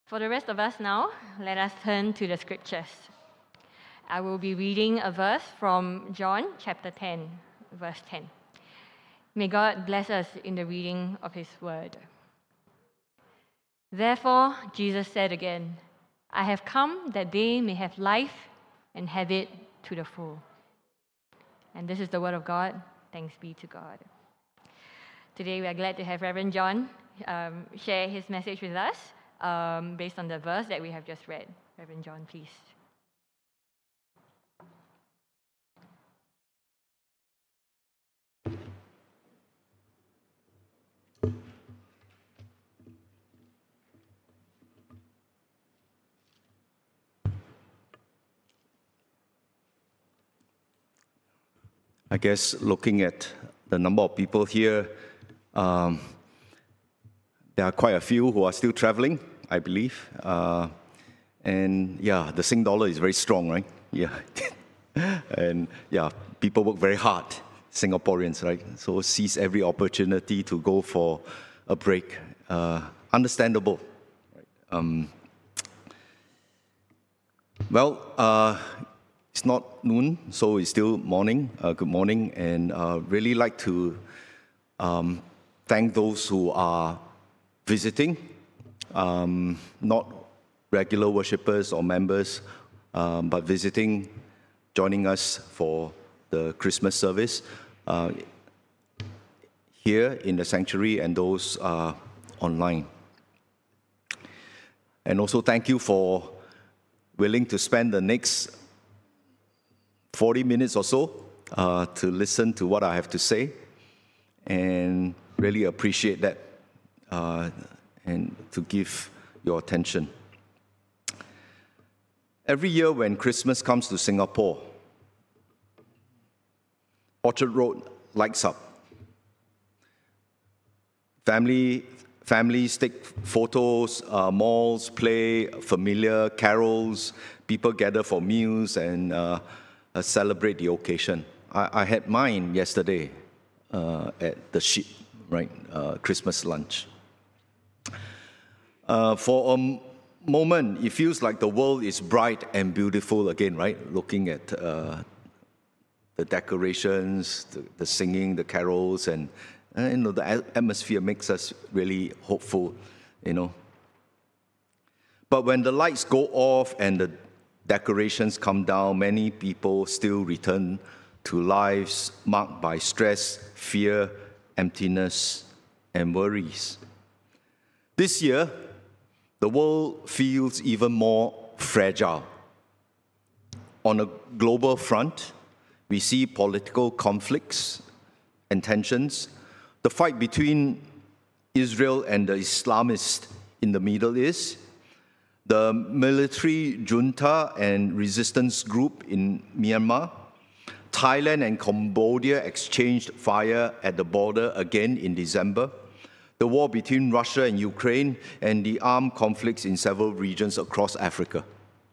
For the rest of us now, let us turn to the scriptures. I will be reading a verse from John chapter 10, verse 10. May God bless us in the reading of His word. Therefore, Jesus said again, I have come that they may have life and have it to the full. And this is the word of God. Thanks be to God. Today we are glad to have Reverend John share his message with us based on the verse that we have just read. Reverend John, please. I guess looking at the number of people here, there are quite a few who are still traveling, I believe. And yeah, the Sing dollar is very strong, right? Yeah. And yeah, people work very hard, Singaporeans, right? So seize every opportunity to go for a break. Understandable. Right? It's not noon, so it's still morning. Good morning, and really like to thank those who are visiting, not regular worshippers or members, but visiting, joining us for the Christmas service here in the sanctuary and those online. And also thank you for willing to spend the next 40 minutes or so to listen to what I have to say, and really appreciate that and to give your attention. Every year when Christmas comes to Singapore, Orchard Road lights up. Families take photos, malls play familiar carols, people gather for meals and celebrate the occasion. I had mine yesterday at the Ship, right? Christmas lunch. For a moment, it feels like the world is bright and beautiful again, right? Looking at the decorations, the singing, the carols, and the atmosphere makes us really hopeful, But when the lights go off and the decorations come down, many people still return to lives marked by stress, fear, emptiness, and worries. This year, the world feels even more fragile. On a global front, we see political conflicts and tensions, the fight between Israel and the Islamists in the Middle East, the military junta and resistance group in Myanmar, Thailand and Cambodia exchanged fire at the border again in December, the war between Russia and Ukraine, and the armed conflicts in several regions across Africa.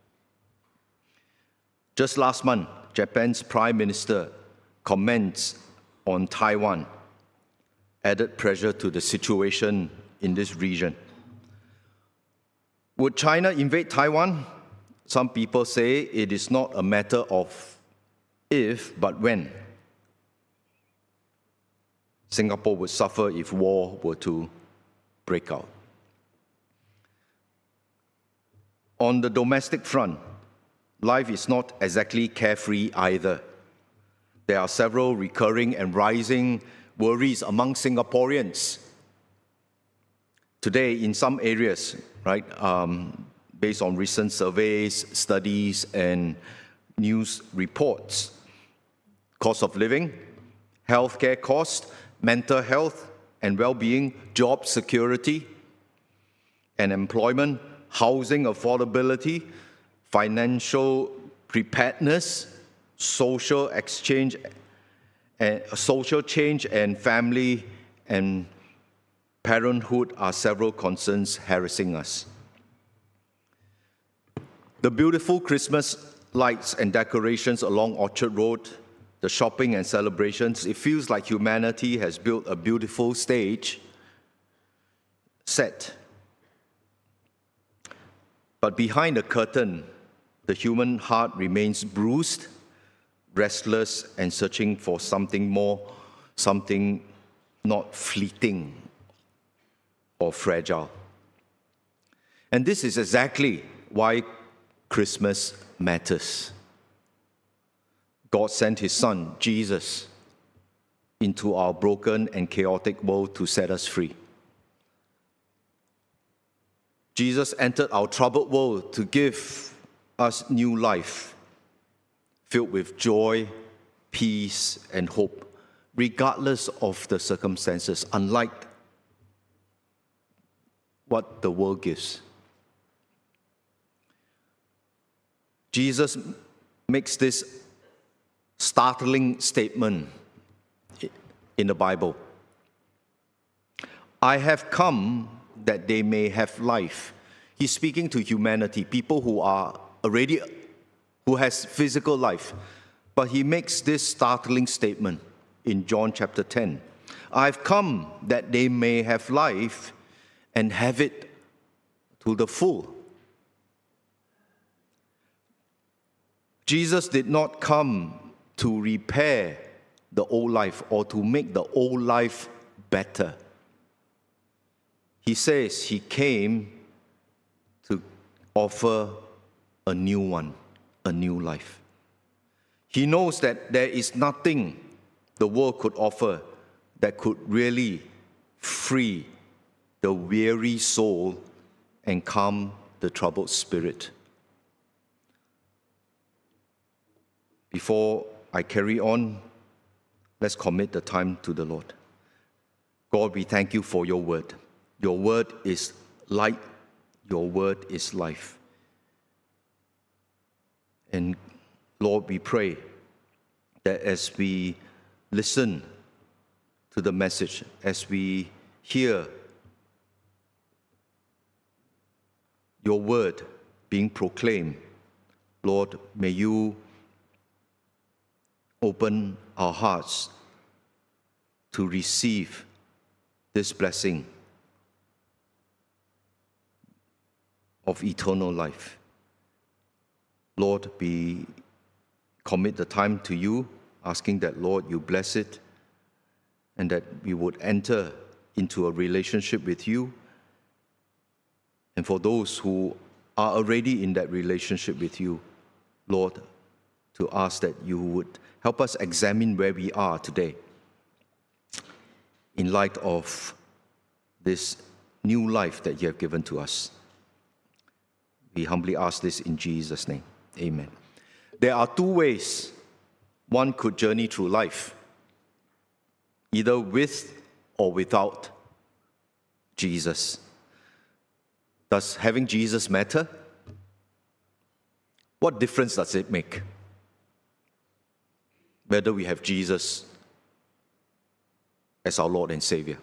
Just last month, Japan's Prime Minister comments on Taiwan added pressure to the situation in this region. Would China invade Taiwan? Some people say it is not a matter of if, but when. Singapore would suffer if war were to break out. On the domestic front, life is not exactly carefree either. There are several recurring and rising worries among Singaporeans. Today, in some areas, right, based on recent surveys, studies, and news reports, cost of living, healthcare costs, mental health and well-being, job security and employment, housing affordability, financial preparedness, social exchange, social change, and family and parenthood are several concerns harassing us. The beautiful Christmas lights and decorations along Orchard Road, the shopping and celebrations, it feels like humanity has built a beautiful stage set But behind the curtain, the human heart remains bruised, restless, and searching for something more, something not fleeting or fragile. And this is exactly why Christmas matters. God sent His Son, Jesus, into our broken and chaotic world to set us free. Jesus entered our troubled world to give us new life, filled with joy, peace, and hope, regardless of the circumstances, unlike what the world gives. Jesus makes this startling statement in the Bible. I have come that they may have life. He's speaking to humanity, people who has physical life. But he makes this startling statement in John chapter 10. I've come that they may have life and have it to the full. Jesus did not come to repair the old life or to make the old life better. He says he came to offer a new one, a new life. He knows that there is nothing the world could offer that could really free the weary soul and calm the troubled spirit. Before I carry on, let's commit the time to the Lord. God, we thank you for your word. Your word is light. Your word is life. And Lord, we pray that as we listen to the message, as we hear your word being proclaimed, Lord, may you open our hearts to receive this blessing of eternal life. Lord, we commit the time to you, asking that, Lord, you bless it, and that we would enter into a relationship with you. And for those who are already in that relationship with you, Lord, to ask that you would help us examine where we are today in light of this new life that you have given to us. We humbly ask this in Jesus' name. Amen. There are two ways one could journey through life, either with or without Jesus. Does having Jesus matter? What difference does it make? Whether we have Jesus as our Lord and Savior.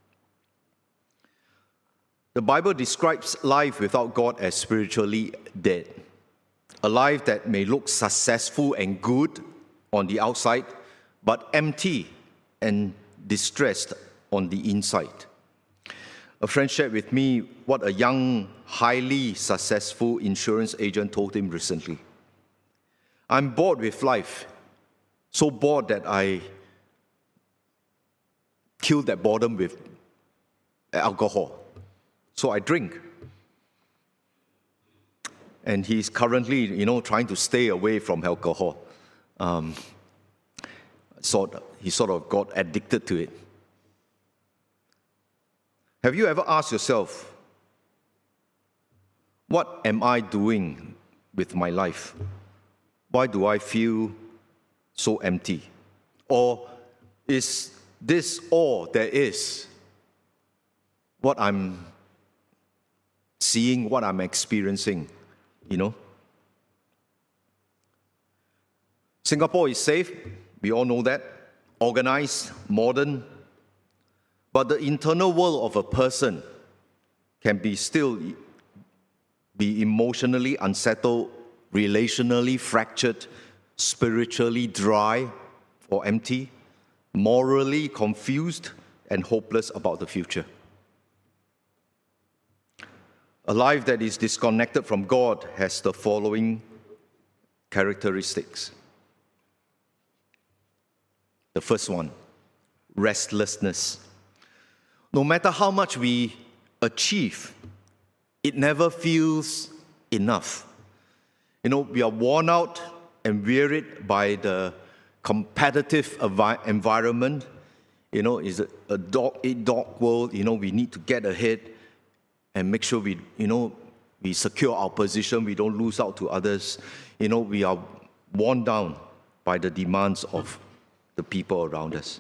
The Bible describes life without God as spiritually dead. A life that may look successful and good on the outside, but empty and distressed on the inside. A friend shared with me what a young, highly successful insurance agent told him recently. I'm bored with life, so bored that I killed that boredom with alcohol. So I drink. And he's currently, trying to stay away from alcohol. He sort of got addicted to it. Have you ever asked yourself, what am I doing with my life? Why do I feel so empty? Or is this all there is? What I'm seeing, what I'm experiencing, Singapore is safe, we all know that, organized, modern, but the internal world of a person can still be emotionally unsettled, relationally fractured, spiritually dry or empty, morally confused, and hopeless about the future. A life that is disconnected from God has the following characteristics. The first one, restlessness. No matter how much we achieve, it never feels enough. We are worn out and wearied by the competitive environment. It's a dog-eat-dog world. We need to get ahead and make sure we secure our position, we don't lose out to others. We are worn down by the demands of the people around us.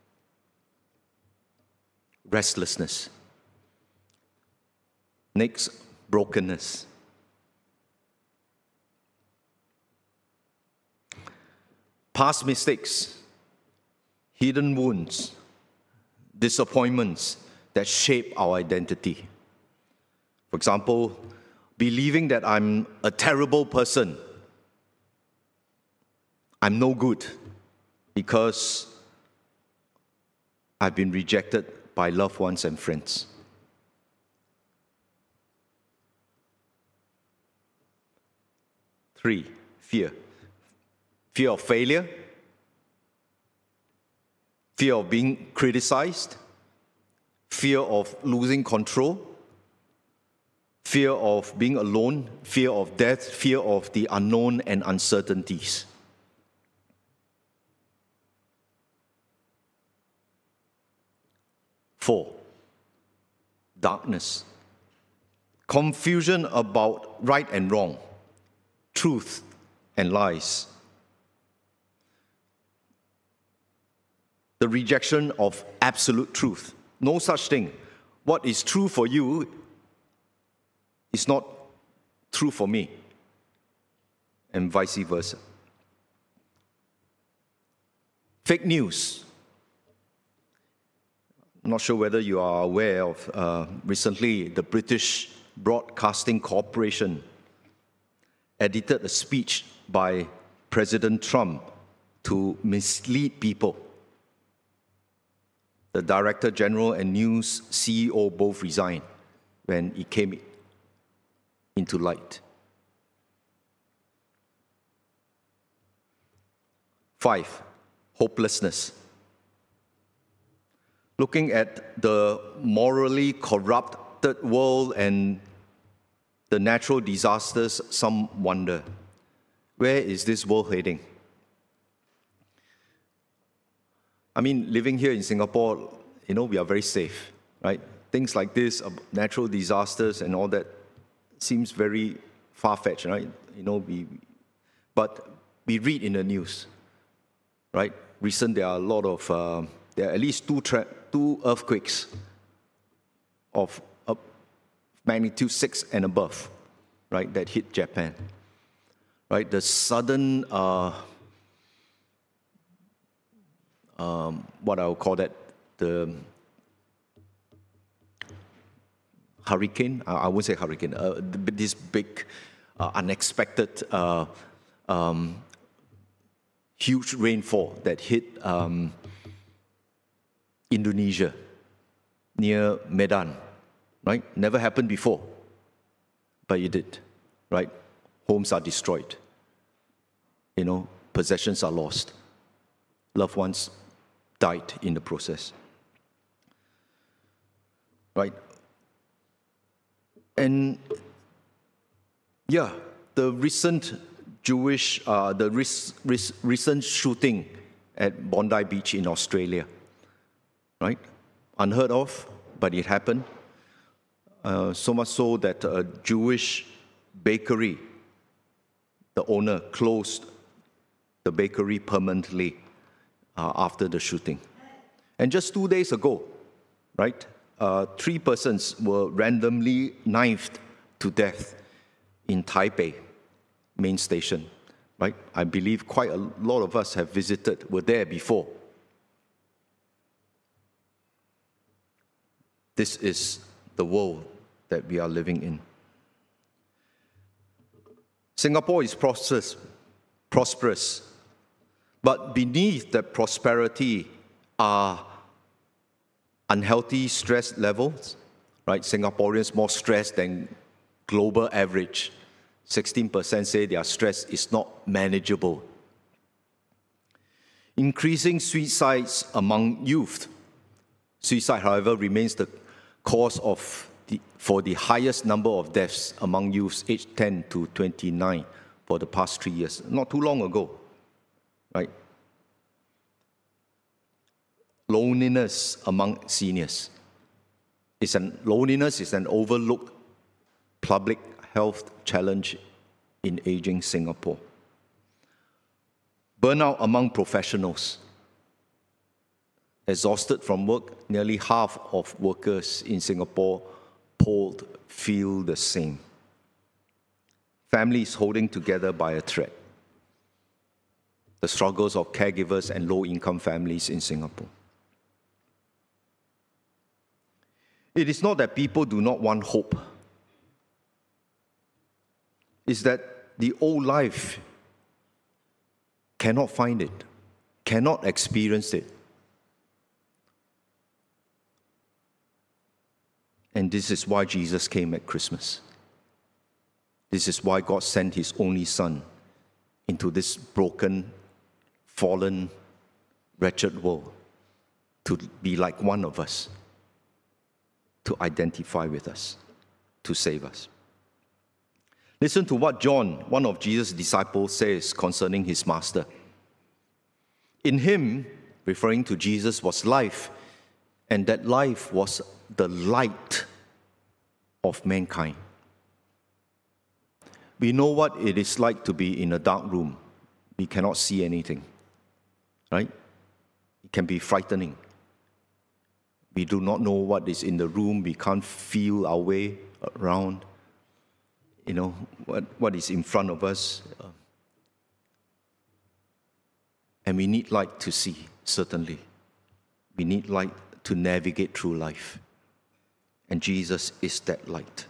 Restlessness. Next, brokenness. Past mistakes, hidden wounds, disappointments that shape our identity. For example, believing that I'm a terrible person, I'm no good because I've been rejected by loved ones and friends. Three, fear. Fear of failure, fear of being criticized, fear of losing control, fear of being alone, fear of death, fear of the unknown and uncertainties. Four, darkness. Confusion about right and wrong, truth and lies. The rejection of absolute truth. No such thing. What is true for you is not true for me, and vice versa. Fake news. I'm not sure whether you are aware of recently the British Broadcasting Corporation edited a speech by President Trump to mislead people. The Director General and News CEO both resigned when it came into light. 5, hopelessness. Looking at the morally corrupted world and the natural disasters, some wonder, where is this world heading? Living here in Singapore, we are very safe, right? Things like this, natural disasters and all that, seems very far-fetched, right? But we read in the news, right? Recently, there are a lot of, there are at least two earthquakes of magnitude 6 and above, right, that hit Japan, right? The sudden, what I would call that, the hurricane, I won't say hurricane, this big, unexpected, huge rainfall that hit Indonesia, near Medan, right? Never happened before, but it did, right? Homes are destroyed, possessions are lost, loved ones died in the process, right? And yeah, the recent recent shooting at Bondi Beach in Australia, right? Unheard of, but it happened. So much so that a Jewish bakery, the owner closed the bakery permanently after the shooting. And just 2 days ago, right, 3 persons were randomly knifed to death in Taipei main station, right? I believe quite a lot of us have visited, were there before. This is the world that we are living in. Singapore is prosperous, but beneath that prosperity are unhealthy stress levels, right? Singaporeans more stressed than global average. 16% say their stress is not manageable. Increasing suicides among youth. Suicide, however, remains the cause for the highest number of deaths among youths aged 10 to 29 for the past 3 years. Not too long ago, right? Loneliness among seniors. Loneliness is an overlooked public health challenge in aging Singapore. Burnout among professionals. Exhausted from work, nearly half of workers in Singapore polled feel the same. Families holding together by a thread. The struggles of caregivers and low-income families in Singapore. It is not that people do not want hope. It's that the old life cannot find it, cannot experience it. And this is why Jesus came at Christmas. This is why God sent His only Son into this broken, fallen, wretched world to be like one of us, to identify with us, to save us. Listen to what John, one of Jesus' disciples, says concerning his master. In him, referring to Jesus, was life, and that life was the light of mankind. We know what it is like to be in a dark room. We cannot see anything, right? It can be frightening. We do not know what is in the room. We can't feel our way around. You know, what is in front of us. And we need light to see, certainly. We need light to navigate through life. And Jesus is that light.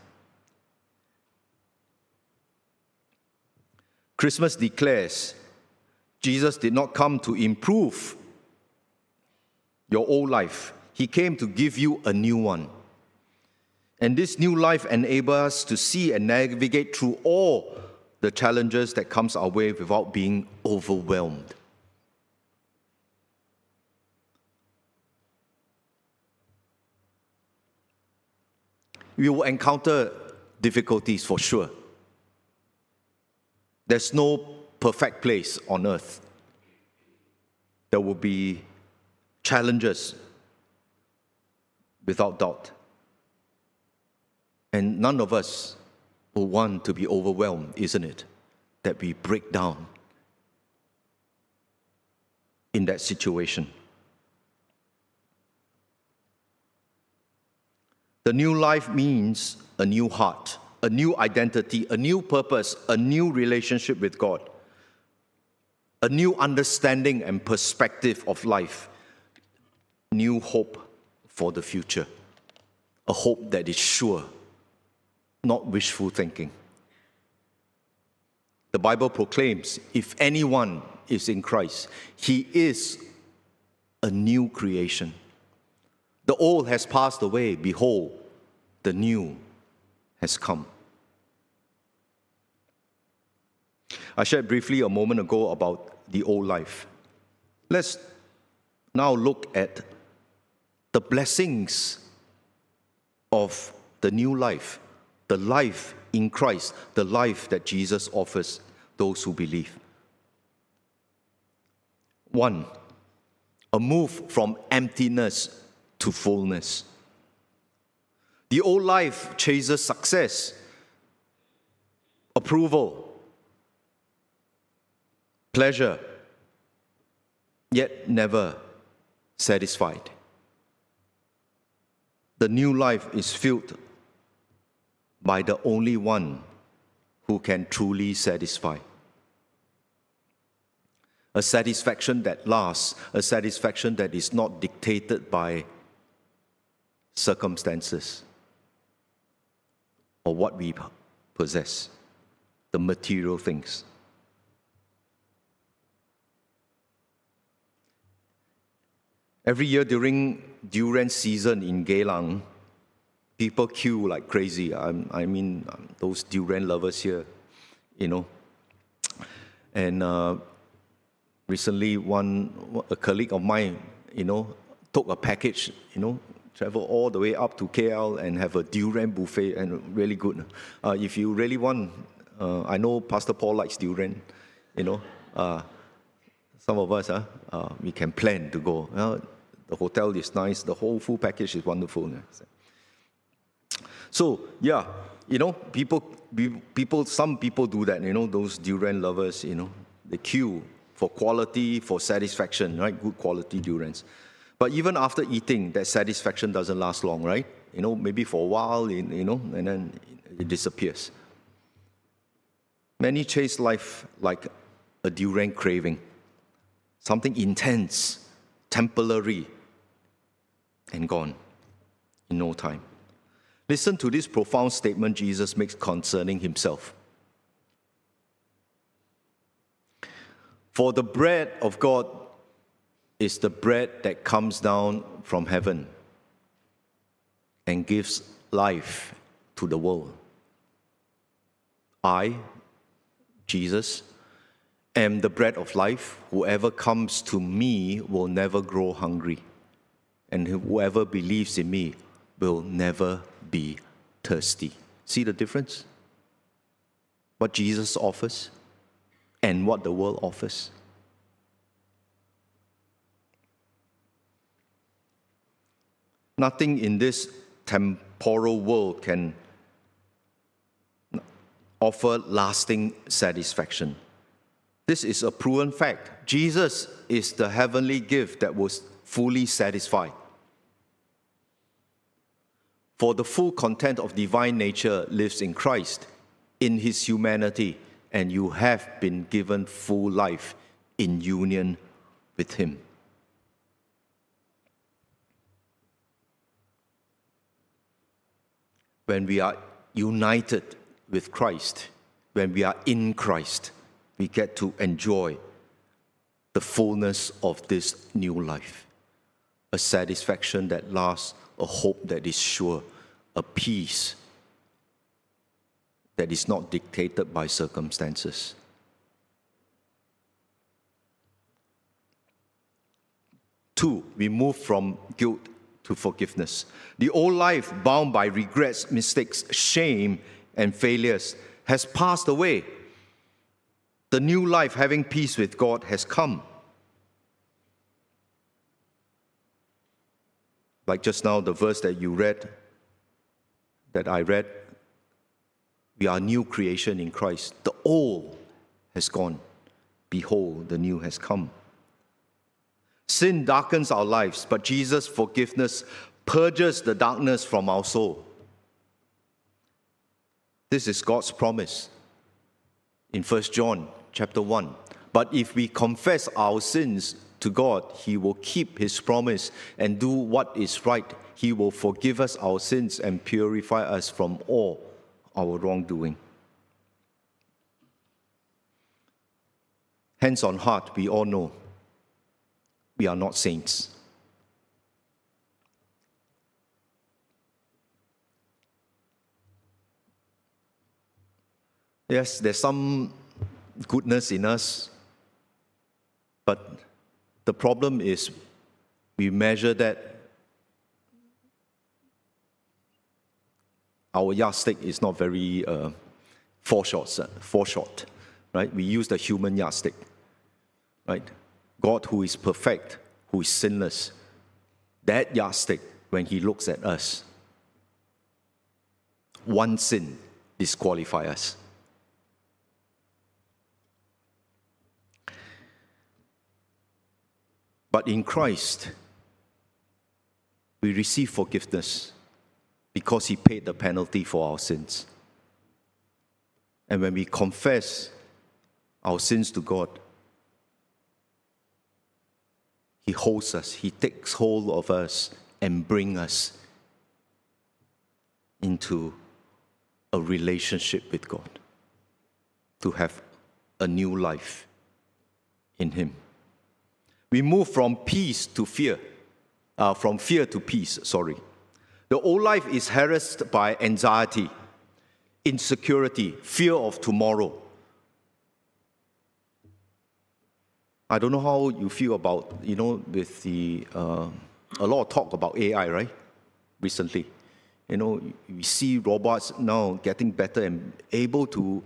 Christmas declares, Jesus did not come to improve your old life. He came to give you a new one. And this new life enables us to see and navigate through all the challenges that comes our way without being overwhelmed. We will encounter difficulties for sure. There's no perfect place on earth. There will be challenges, without doubt. And none of us will want to be overwhelmed, isn't it? That we break down in that situation. The new life means a new heart, a new identity, a new purpose, a new relationship with God, a new understanding and perspective of life, new hope for the future, a hope that is sure, not wishful thinking. The Bible proclaims, if anyone is in Christ, he is a new creation. The old has passed away. Behold, the new has come. I shared briefly a moment ago about the old life. Let's now look at the blessings of the new life, the life in Christ, the life that Jesus offers those who believe. 1, a move from emptiness to fullness. The old life chases success, approval, pleasure, yet never satisfied. The new life is filled by the only one who can truly satisfy. A satisfaction that lasts, a satisfaction that is not dictated by circumstances or what we possess, the material things. Every year during durian season in Geylang, People queue like crazy. I mean, those durian lovers here, you know. And recently, a colleague of mine, you know, took a package, you know, travel all the way up to KL and have a durian buffet, and really good. If you really want, I know Pastor Paul likes durian, you know. Some of us, we can plan to go. The hotel is nice. The whole full package is wonderful. So, yeah, you know, some people do that, you know, those durian lovers, you know, they queue for quality, for satisfaction, right? Good quality durians. But even after eating, that satisfaction doesn't last long, right? You know, maybe for a while, you know, and then it disappears. Many chase life like a durian craving, something intense, temporary, and gone in no time. Listen to this profound statement Jesus makes concerning himself. For the bread of God is the bread that comes down from heaven and gives life to the world. I, Jesus, am the bread of life. Whoever comes to me will never grow hungry, and whoever believes in me will never be thirsty. See the difference? What Jesus offers and what the world offers. Nothing in this temporal world can offer lasting satisfaction. This is a proven fact. Jesus is the heavenly gift that was fully satisfied. For the full content of divine nature lives in Christ, in his humanity, and you have been given full life in union with him. When we are united with Christ, when we are in Christ, we get to enjoy the fullness of this new life, a satisfaction that lasts, a hope that is sure, a peace that is not dictated by circumstances. Two, we move from guilt to forgiveness. The old life, bound by regrets, mistakes, shame, and failures, has passed away. The new life, having peace with God, has come. Like just now, the verse that you read, that I read, we are a new creation in Christ. The old has gone. Behold, the new has come. Sin darkens our lives, but Jesus' forgiveness purges the darkness from our soul. This is God's promise in 1 John chapter 1. But if we confess our sins to God, he will keep his promise and do what is right. He will forgive us our sins and purify us from all our wrongdoing. Hands on heart, we all know we are not saints. Yes, there's some goodness in us, but the problem is we measure that our yardstick is not very foreshort, right? We use the human yardstick, right? God, who is perfect, who is sinless, that yardstick, when he looks at us, one sin disqualifies us. But in Christ, we receive forgiveness because he paid the penalty for our sins. And when we confess our sins to God, he holds us, he takes hold of us and brings us into a relationship with God, to have a new life in him. We move from peace to fear, from fear to peace, The old life is harassed by anxiety, insecurity, fear of tomorrow. I don't know how you feel about, with the, a lot of talk about AI, right? Recently. We see robots now getting better and able to,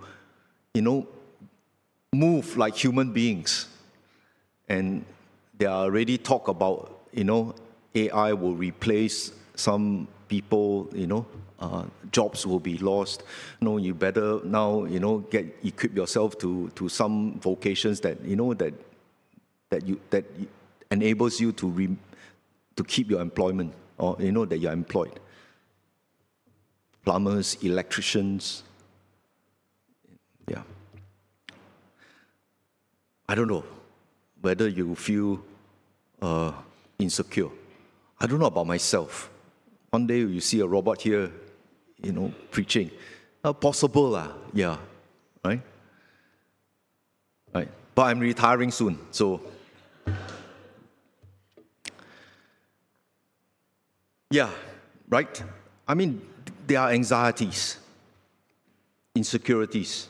move like human beings. And there are already talk about, AI will replace some people, jobs will be lost. No, you better now, equip yourself to some vocations that, that enables you to keep your employment, or, that you're employed. Plumbers, electricians. Yeah. I don't know whether you feel insecure. I don't know about myself. One day you see a robot here, preaching. Possible, yeah, right? Right. But I'm retiring soon, so. Yeah, right? I mean, there are anxieties, insecurities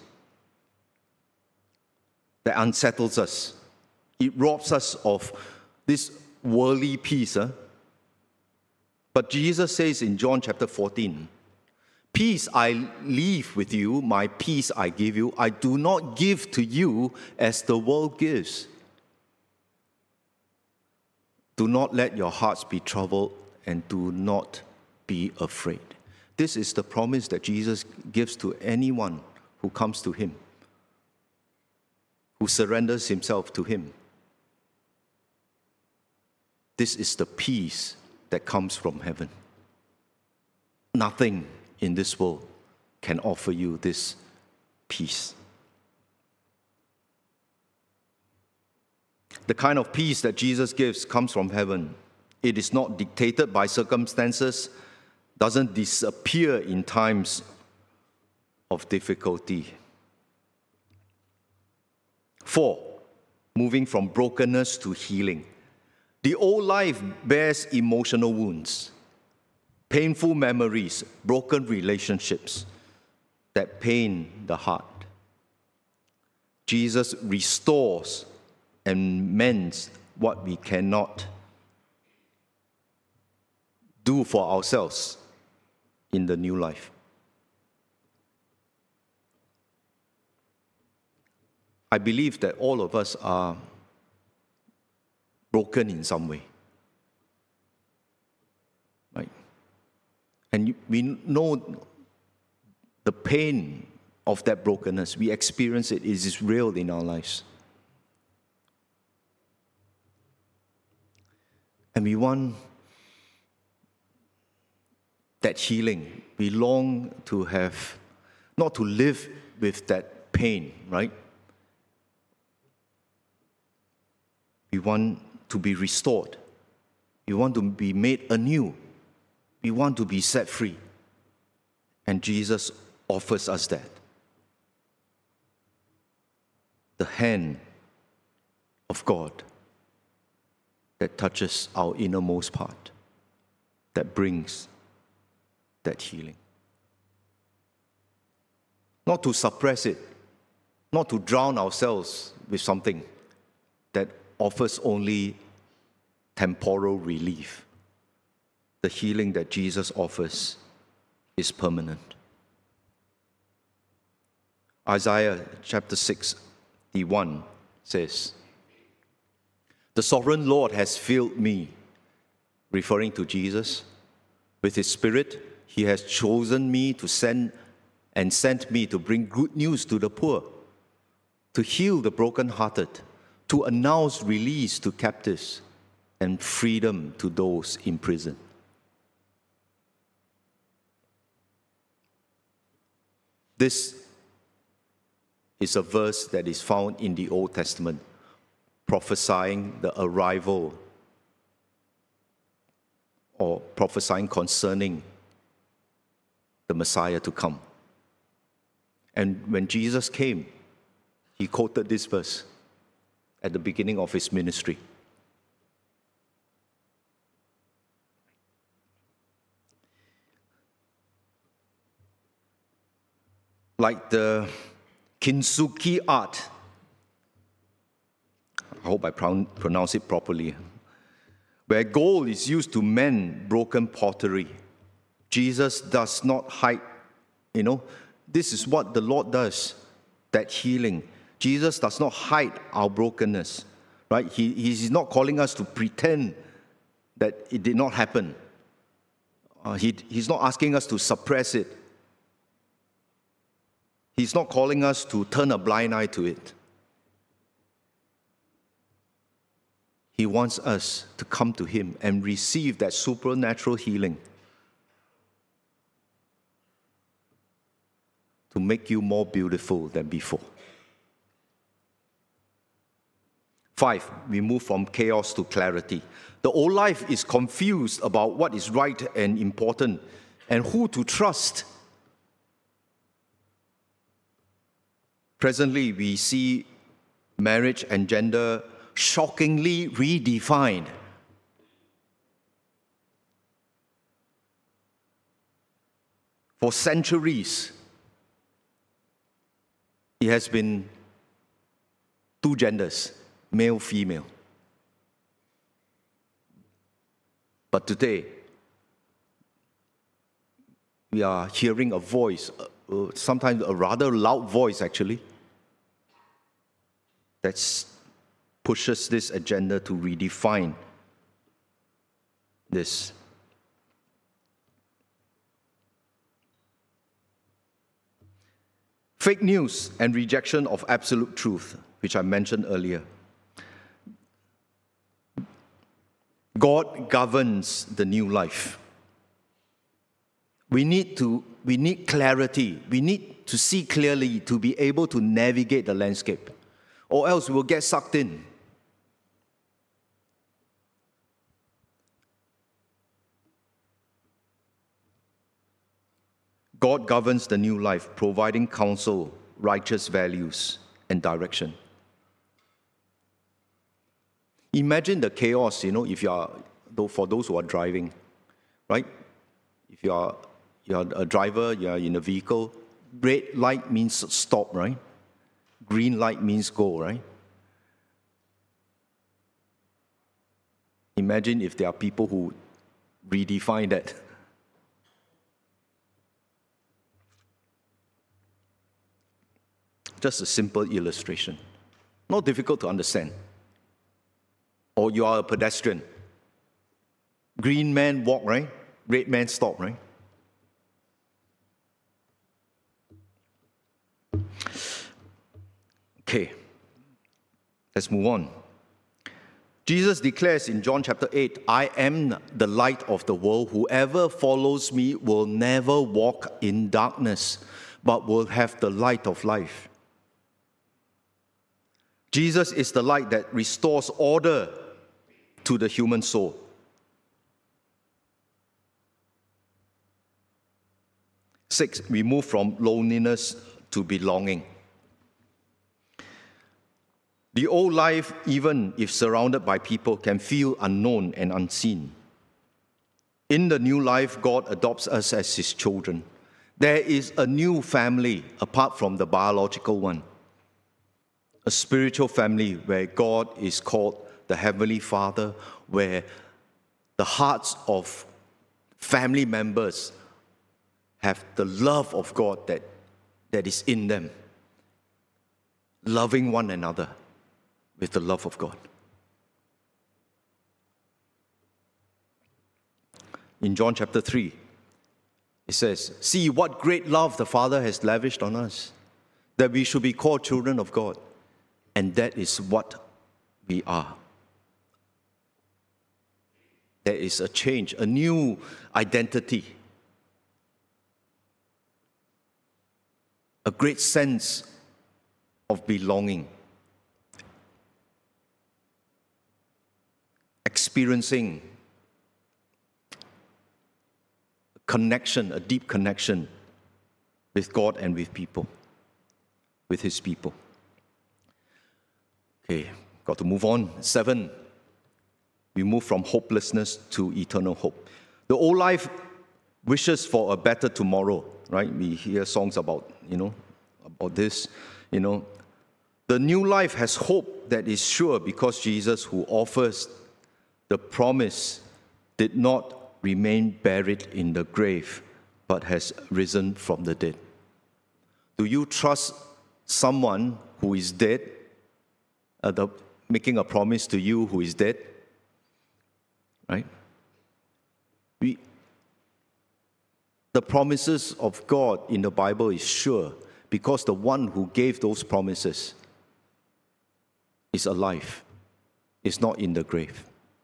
that unsettles us. It robs us of this worldly peace. But Jesus says in John chapter 14, peace I leave with you, my peace I give you. I do not give to you as the world gives. Do not let your hearts be troubled and do not be afraid. This is the promise that Jesus gives to anyone who comes to him, who surrenders himself to him. This is the peace that comes from heaven. Nothing in this world can offer you this peace. The kind of peace that Jesus gives comes from heaven. It is not dictated by circumstances, doesn't disappear in times of difficulty. 4, moving from brokenness to healing. The old life bears emotional wounds, painful memories, broken relationships that pain the heart. Jesus restores and mends what we cannot do for ourselves in the new life. I believe that all of us are broken in some way. Right? And we know the pain of that brokenness. We experience it. It is real in our lives. And we want that healing. We long to have, not to live with that pain, right? We want to be restored. We want to be made anew. We want to be set free. And Jesus offers us that. The hand of God that touches our innermost part, that brings that healing. Not to suppress it, not to drown ourselves with something that offers only temporal relief. The healing that Jesus offers is permanent. Isaiah chapter 61 says, "The sovereign Lord has filled me," referring to Jesus, "with his Spirit. He has chosen me to sent me to bring good news to the poor, to heal the brokenhearted, to announce release to captives and freedom to those in prison." This is a verse that is found in the Old Testament, prophesying the arrival or prophesying concerning the Messiah to come. And when Jesus came, he quoted this verse at the beginning of his ministry. like the kintsugi art. I hope I pronounce it properly. Where gold is used to mend broken pottery. Jesus does not hide, this is what the Lord does, that healing. Jesus does not hide our brokenness, right? He's not calling us to pretend that it did not happen. He's not asking us to suppress it. He's not calling us to turn a blind eye to it. He wants us to come to Him and receive that supernatural healing to make you more beautiful than before. 5, we move from chaos to clarity. The old life is confused about what is right and important and who to trust. Presently, we see marriage and gender shockingly redefined. For centuries, it has been 2 genders, male, female. But today, we are hearing a voice, sometimes a rather loud voice actually, that pushes this agenda to redefine this. Fake news and rejection of absolute truth, which I mentioned earlier. God governs the new life. We need clarity. We need to see clearly to be able to navigate the landscape, or else we'll get sucked in. God governs the new life, providing counsel, righteous values, and direction. Imagine the chaos, if you are, for those who are driving, right? If you are a driver, you are in a vehicle, red light means stop, right? Green light means go, right? Imagine if there are people who redefine that. Just a simple illustration. Not difficult to understand. Or you are a pedestrian. Green man walk, right? Red man stop, right? Okay, let's move on. Jesus declares in John chapter 8, I am the light of the world. Whoever follows me will never walk in darkness, but will have the light of life. Jesus is the light that restores order to the human soul. Six, we move from loneliness to belonging. The old life, even if surrounded by people, can feel unknown and unseen. In the new life, God adopts us as His children. There is a new family apart from the biological one. A spiritual family where God is called the Heavenly Father, where the hearts of family members have the love of God that is in them, loving one another with the love of God. In John chapter 3, it says, see what great love the Father has lavished on us, that we should be called children of God. And that is what we are. There is a change, a new identity, a great sense of belonging, experiencing a connection, a deep connection with God and with people, with His people. Okay, got to move on. 7, we move from hopelessness to eternal hope. The old life wishes for a better tomorrow, right? We hear songs about, about this. The new life has hope that is sure because Jesus, who offers the promise, did not remain buried in the grave, but has risen from the dead. Do you trust someone who is dead, making a promise to you who is dead? Right? The promises of God in the Bible is sure because the one who gave those promises is alive, is not in the grave.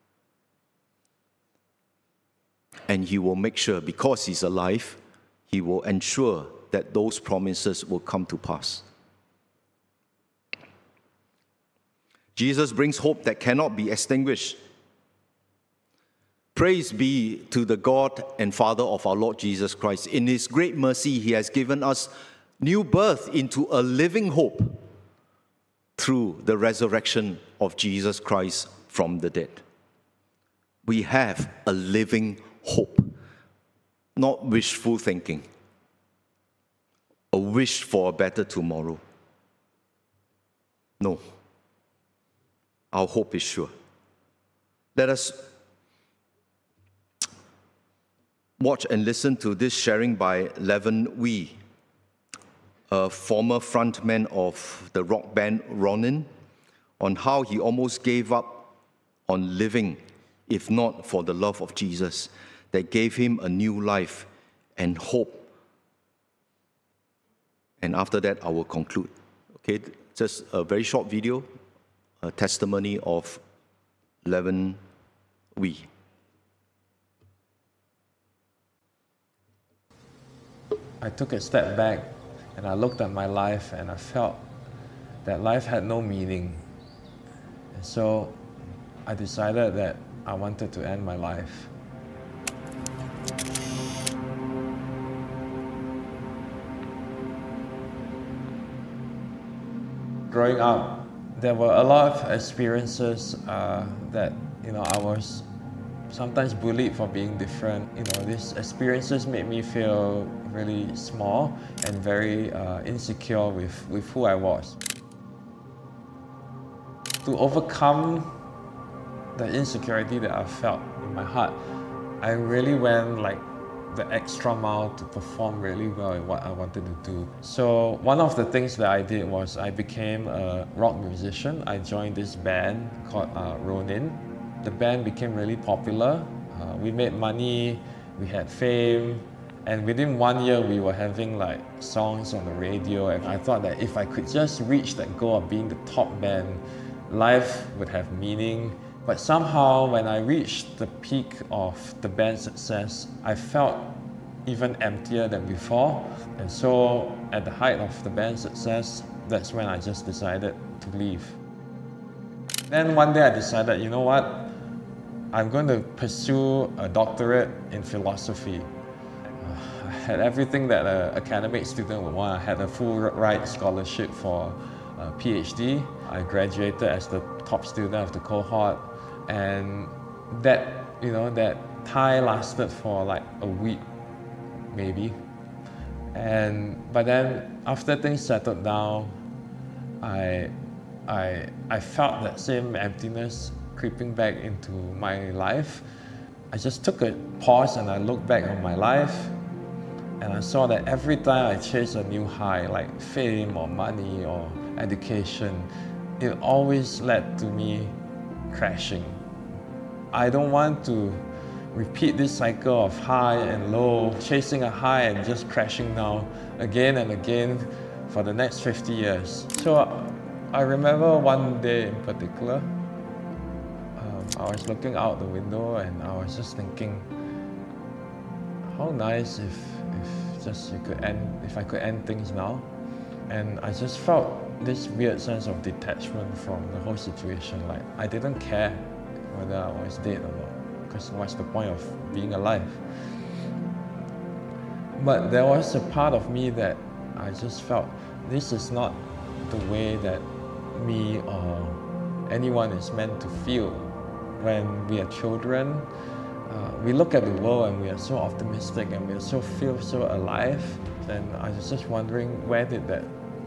And he will make sure, because he's alive, he will ensure that those promises will come to pass. Jesus brings hope that cannot be extinguished. Praise be to the God and Father of our Lord Jesus Christ. In his great mercy, he has given us new birth into a living hope through the resurrection of Jesus Christ from the dead. We have a living hope, not wishful thinking, a wish for a better tomorrow. No, our hope is sure. Let us watch and listen to this sharing by Levin Wee, a former frontman of the rock band Ronin, on how he almost gave up on living if not for the love of Jesus that gave him a new life and hope. And after that, I will conclude. Okay, just a very short video, a testimony of Levin Wee. I took a step back and I looked at my life and I felt that life had no meaning. And so I decided that I wanted to end my life. Growing up, there were a lot of experiences that I was sometimes bullied for being different. These experiences made me feel really small and very insecure with who I was. To overcome the insecurity that I felt in my heart, I really went the extra mile to perform really well in what I wanted to do. So one of the things that I did was I became a rock musician. I joined this band called Ronin. The band became really popular. We made money, we had fame, and within 1 year we were having songs on the radio, and I thought that if I could just reach that goal of being the top band, life would have meaning. But somehow when I reached the peak of the band's success, I felt even emptier than before. And so at the height of the band's success, that's when I just decided to leave. Then one day I decided, you know what? I'm going to pursue a doctorate in philosophy. I had everything that an academic student would want. I had a full ride scholarship for a PhD. I graduated as the top student of the cohort, and that high lasted for a week, maybe. But then after things settled down, I felt that same emptiness creeping back into my life. I just took a pause and I looked back on my life, and I saw that every time I chased a new high, like fame or money or education, it always led to me crashing. I don't want to repeat this cycle of high and low, chasing a high and just crashing down again and again for the next 50 years. So I remember one day in particular, I was looking out the window and I was just thinking, how nice if I could end things now. And I just felt this weird sense of detachment from the whole situation. I didn't care whether I was dead or not, because what's the point of being alive? But there was a part of me that I just felt this is not the way that me or anyone is meant to feel. When we are children, we look at the world and we are so optimistic and we feel so alive. And I was just wondering, where did that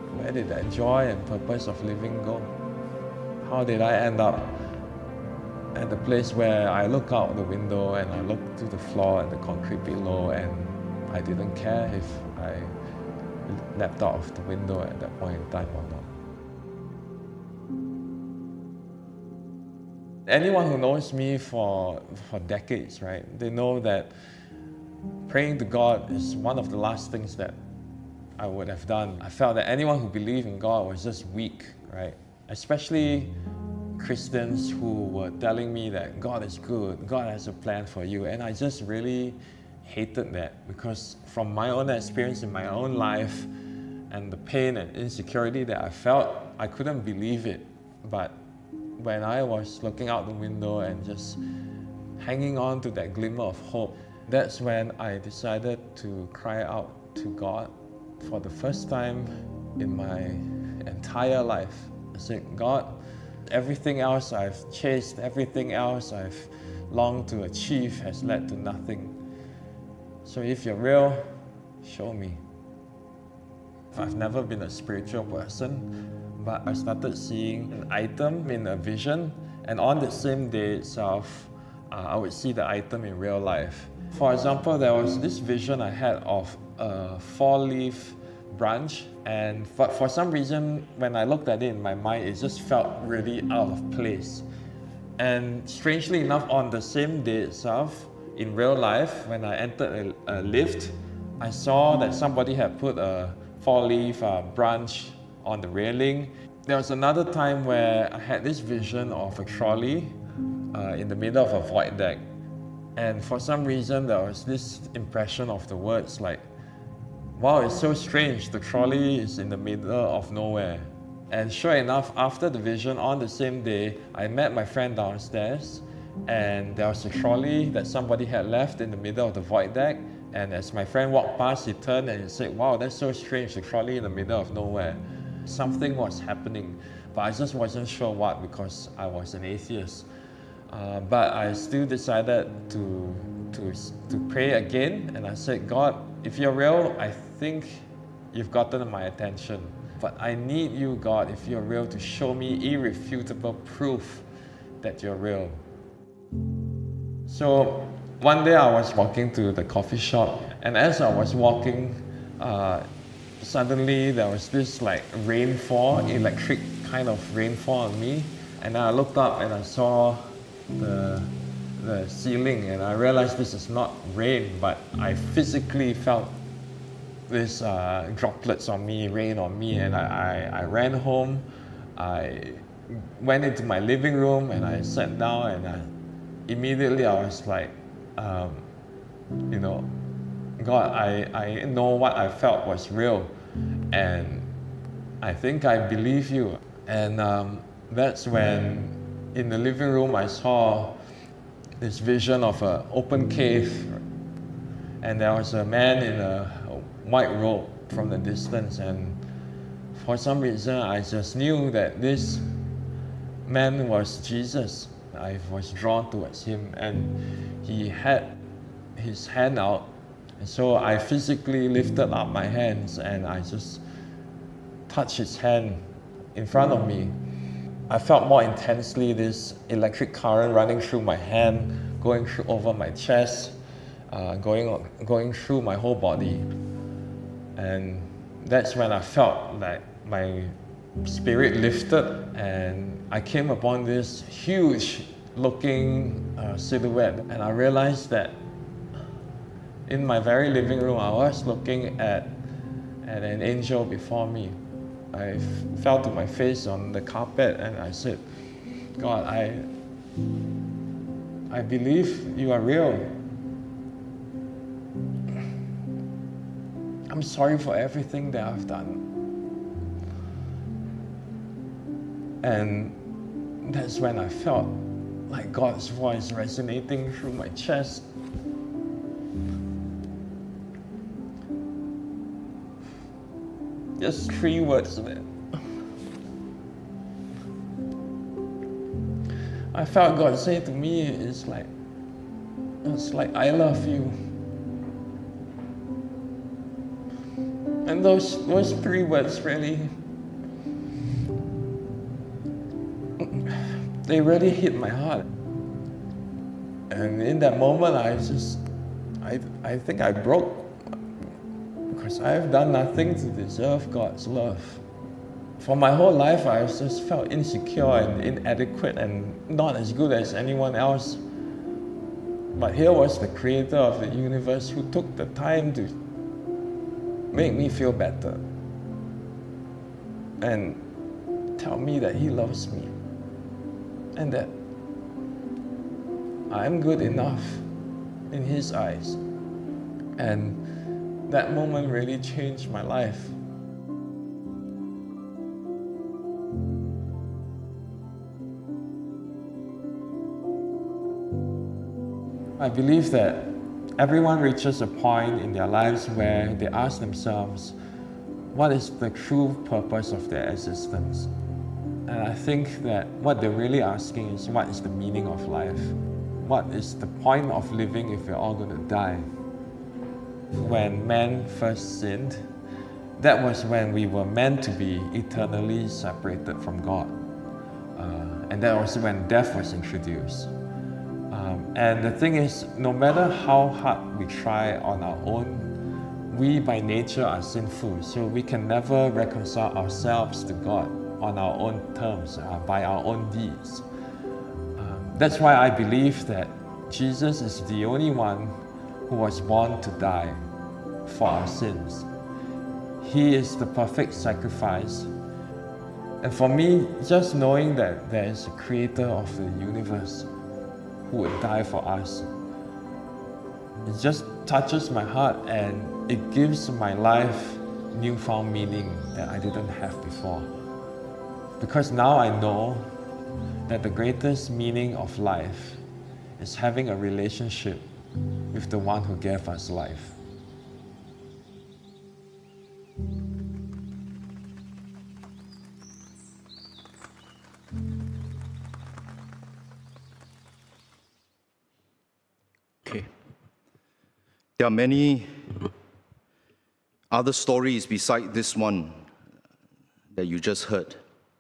Where did that joy and purpose of living go? How did I end up at the place where I look out the window and I look to the floor and the concrete below, and I didn't care if I leapt out of the window at that point in time or not? Anyone who knows me for decades, right, they know that praying to God is one of the last things that I would have done. I felt that anyone who believed in God was just weak, right? Especially Christians who were telling me that God is good, God has a plan for you. And I just really hated that, because from my own experience in my own life and the pain and insecurity that I felt, I couldn't believe it. But when I was looking out the window and just hanging on to that glimmer of hope, that's when I decided to cry out to God for the first time in my entire life. I said, God, everything else I've chased, everything else I've longed to achieve has led to nothing. So if you're real, show me. I've never been a spiritual person, but I started seeing an item in a vision, and on the same day itself, I would see the item in real life. For example, there was this vision I had of a 4-leaf branch, and for some reason, when I looked at it in my mind, it just felt really out of place. And strangely enough, on the same day itself, in real life, when I entered a lift, I saw that somebody had put a 4-leaf branch on the railing. There was another time where I had this vision of a trolley in the middle of a void deck. And for some reason, there was this impression of the words like, wow, it's so strange, the trolley is in the middle of nowhere. And sure enough, after the vision, on the same day, I met my friend downstairs, and there was a trolley that somebody had left in the middle of the void deck. And as my friend walked past, he turned and he said, wow, that's so strange, the trolley in the middle of nowhere. Something was happening, but I just wasn't sure what, because I was an atheist. But I still decided to pray again, and I said, God, if you're real, I think you've gotten my attention. But I need you, God, if you're real, to show me irrefutable proof that you're real. So one day I was walking to the coffee shop, and as I was walking, suddenly there was this like rainfall, electric kind of rainfall on me, and I looked up and I saw the ceiling, and I realized this is not rain, but I physically felt this droplets on me, rain on me, and I ran home. I went into my living room and I sat down, and immediately I was like, you know, God, I know what I felt was real, and I think I believe you. And that's when in the living room I saw this vision of an open cave, and there was a man in a white robe from the distance, and for some reason I just knew that this man was Jesus. I was drawn towards him, and he had his hand out, and so I physically lifted up my hands and I just touched his hand in front of me. I felt more intensely this electric current running through my hand, going through over my chest, going through my whole body. And that's when I felt like my spirit lifted, and I came upon this huge looking silhouette, and I realized that in my very living room I was looking at an angel before me. I fell to my face on the carpet and I said, God, I believe you are real. I'm sorry for everything that I've done. And that's when I felt like God's voice resonating through my chest. Just 3 words of it. I felt God say to me, it's like, I love you. And those 3 words really they really hit my heart. And in that moment, I think I broke, because I have done nothing to deserve God's love. For my whole life, I just felt insecure and inadequate and not as good as anyone else. But here was the creator of the universe who took the time to make me feel better and tell me that he loves me and that I'm good enough in his eyes. And that moment really changed my life. I believe that everyone reaches a point in their lives where they ask themselves, what is the true purpose of their existence? And I think that what they're really asking is, what is the meaning of life? What is the point of living if we're all going to die? When man first sinned, that was when we were meant to be eternally separated from God. And that was when death was introduced. And the thing is, no matter how hard we try on our own, we by nature are sinful, so we can never reconcile ourselves to God on our own terms, by our own deeds. That's why I believe that Jesus is the only one who was born to die for our sins. He is the perfect sacrifice. And for me, just knowing that there is a creator of the universe who would die for us, it just touches my heart and it gives my life newfound meaning that I didn't have before. Because now I know that the greatest meaning of life is having a relationship with the one who gave us life. Okay. There are many other stories beside this one that you just heard.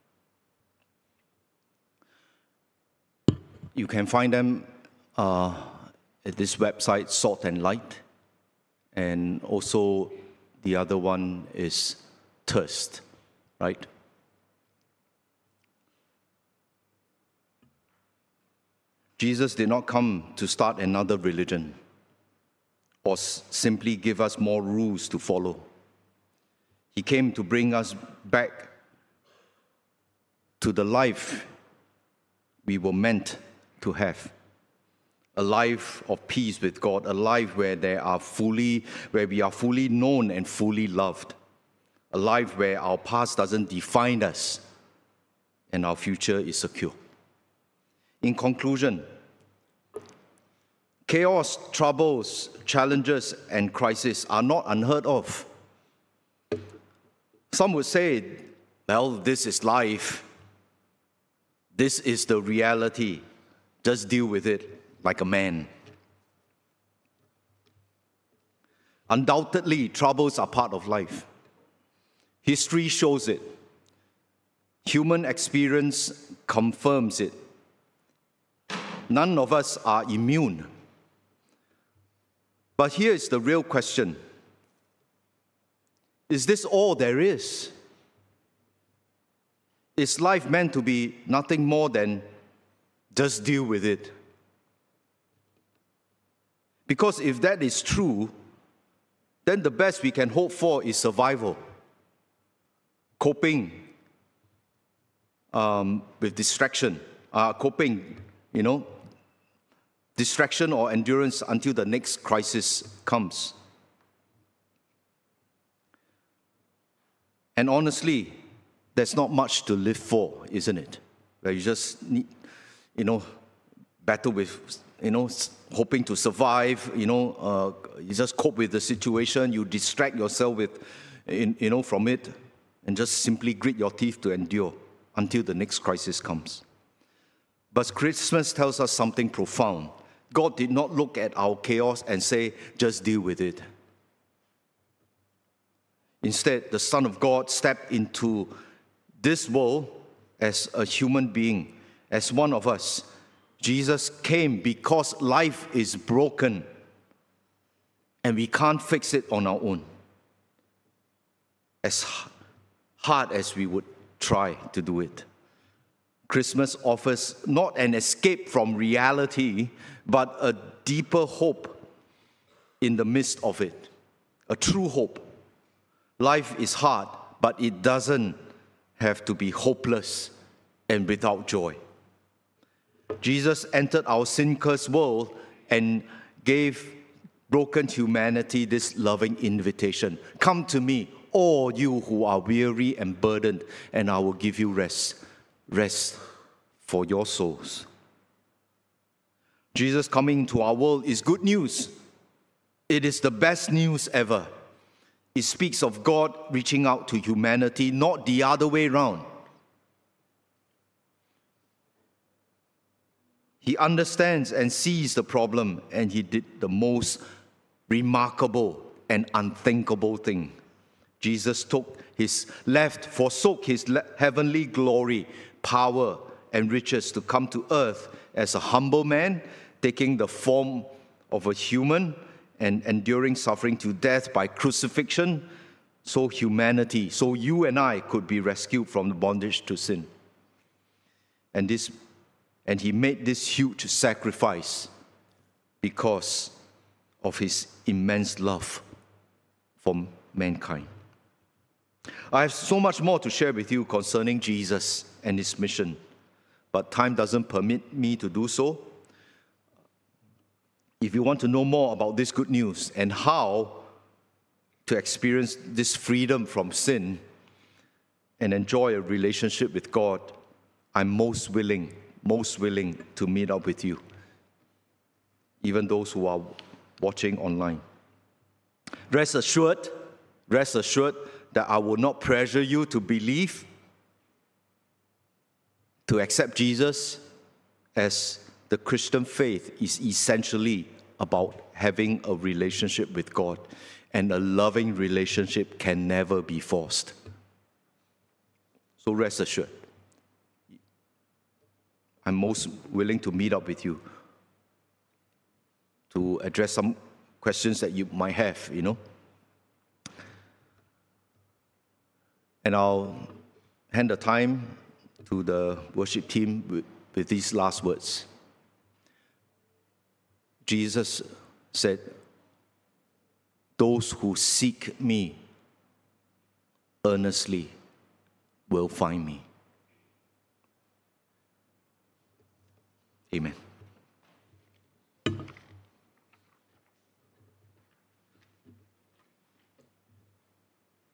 You can find them at this website, Salt and Light, and also the other one is Thirst, right? Jesus did not come to start another religion or simply give us more rules to follow. He came to bring us back to the life we were meant to have. A life of peace with God, a life where we are fully known and fully loved. A life where our past doesn't define us and our future is secure. In conclusion, chaos, troubles, challenges, and crises are not unheard of. Some would say, well, this is life. This is the reality. Just deal with it like a man. Undoubtedly, troubles are part of life. History shows it. Human experience confirms it. None of us are immune. But here is the real question. Is this all there is? Is life meant to be nothing more than just deal with it? Because if that is true, then the best we can hope for is survival, coping with distraction, distraction or endurance until the next crisis comes. And honestly, there's not much to live for, isn't it? Where you just need, battle with, hoping to survive, you just cope with the situation, you distract yourself with, from it, and just simply grit your teeth to endure until the next crisis comes. But Christmas tells us something profound. God did not look at our chaos and say, just deal with it. Instead, the Son of God stepped into this world as a human being as one of us. Jesus came because life is broken and we can't fix it on our own. As hard as we would try to do it. Christmas offers not an escape from reality, but a deeper hope in the midst of it. A true hope. Life is hard, but it doesn't have to be hopeless and without joy. Jesus entered our sin-cursed world and gave broken humanity this loving invitation. Come to me, all you who are weary and burdened, and I will give you rest. Rest for your souls. Jesus coming into our world is good news. It is the best news ever. It speaks of God reaching out to humanity, not the other way around. He understands and sees the problem, and he did the most remarkable and unthinkable thing. Jesus forsook his heavenly glory, power, and riches to come to earth as a humble man, taking the form of a human and enduring suffering to death by crucifixion, so humanity, so you and I could be rescued from the bondage to sin. And he made this huge sacrifice because of his immense love for mankind. I have so much more to share with you concerning Jesus and his mission, but time doesn't permit me to do so. If you want to know more about this good news and how to experience this freedom from sin and enjoy a relationship with God, I'm most willing to meet up with you, even those who are watching online. Rest assured that I will not pressure you to believe, to accept Jesus, as the Christian faith is essentially about having a relationship with God, and a loving relationship can never be forced. So rest assured, I'm most willing to meet up with you to address some questions that you might have, And I'll hand the time to the worship team with these last words. Jesus said, "Those who seek me earnestly will find me." Amen.